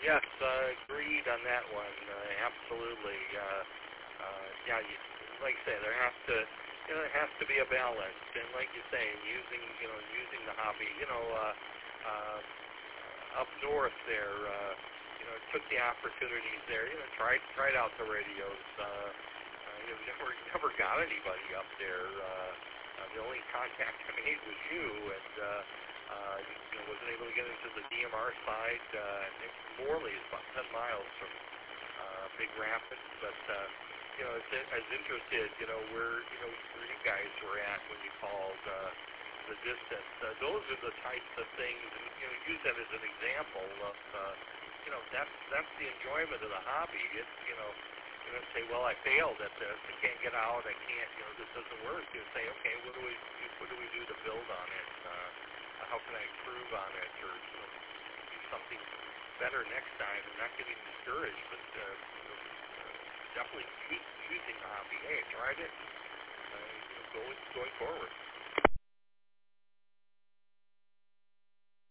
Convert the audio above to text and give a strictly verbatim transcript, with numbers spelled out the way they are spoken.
Yes, uh, agreed on that one. Uh, absolutely. Uh, uh, yeah, you, like I say, there has to, you know, there has to be a balance. And like you say, using, you know, using the hobby, you know, uh, uh, up north there, uh, you know, took the opportunities there. You know, tried tried out the radios. Uh, uh, you know, never never got anybody up there. Uh, uh, the only contact I made was you, and uh, uh, you know, wasn't able to get into the D M R side. Uh, I think Morley is about ten miles from uh, Big Rapids, but uh, you know, as, as interested, you know, where you know where you guys were at when you called. Uh, the distance. Uh, those are the types of things, and you know, use that as an example of, uh, you know, that's that's the enjoyment of the hobby. It's, you know, you know, say, well, I failed at this. I can't get out. I can't, you know, this doesn't work. You say, okay, what do we what do we do to build on it? Uh, how can I improve on it, or you know, do something better next time? And not getting discouraged, but uh, you know, uh, definitely use, using the hobby. Hey, I tried it. Uh, you know, going going forward.